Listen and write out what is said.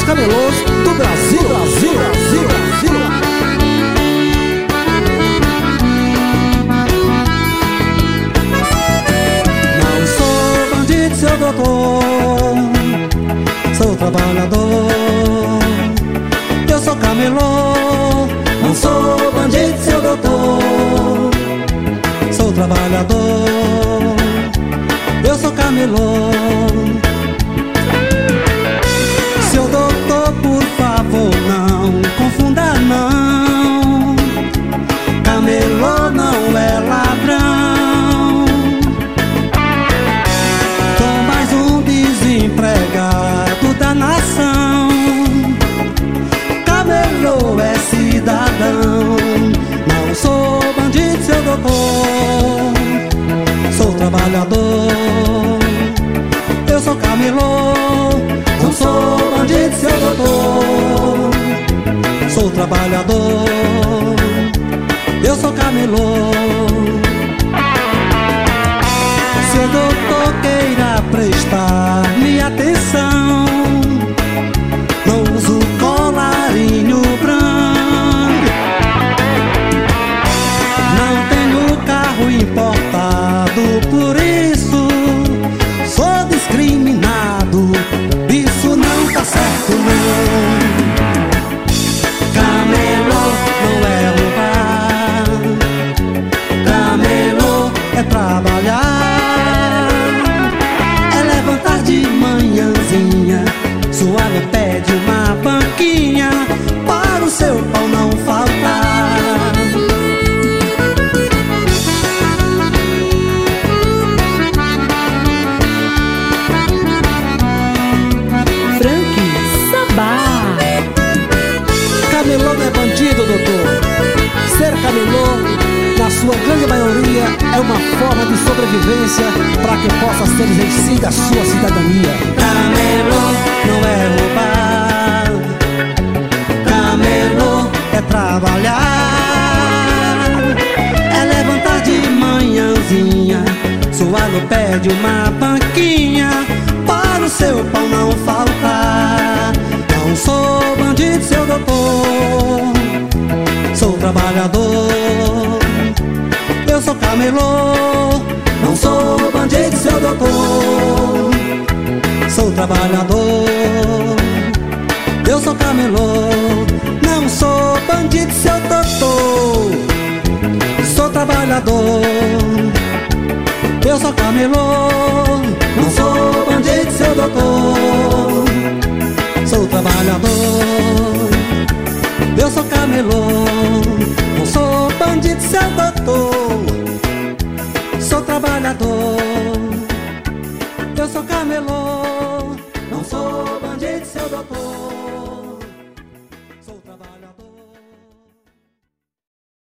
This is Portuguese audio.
camelôs do Brasil, Brasil, Brasil, Brasil. Não sou bandido, seu doutor, sou trabalhador. Eu sou camelô, não sou bandido, seu doutor, sou trabalhador. Eu sou camelô. Seu doutor, por favor, não confunda não. Camelô não é ladrão. Tô mais um desempregado da nação. Camelô é cidadão. Não sou bandido, seu doutor, sou trabalhador. Eu sou camelô, não sou bandido, seu doutor, sou trabalhador. Eu sou camelô. Se o doutor queira prestar-me atenção, não uso colarinho branco, não tenho carro importado, por isso sou discriminado. Isso não tá certo não. Camelô não é roubar, camelô é trabalhar, é levantar de manhãzinha, suar no pé de uma banquinha, para o seu pão não faltar. Camelô não é bandido, doutor. Ser camelô, na sua grande maioria, é uma forma de sobrevivência para que possa ser exercida a sua cidadania. Camelô não é roubar, camelô é trabalhar, é levantar de manhãzinha, suar no pé de uma banquinha, para o seu pão não faltar. Não sou bandido, seu doutor, sou trabalhador. Eu sou camelô, não sou bandido, seu doutor, sou trabalhador. Eu sou camelô, não sou bandido, seu doutor, sou trabalhador. Eu sou camelô, não sou bandido, seu doutor, sou trabalhador. Eu sou camelô, não sou bandido, seu doutor, sou trabalhador. Eu sou camelô, não sou bandido, seu doutor.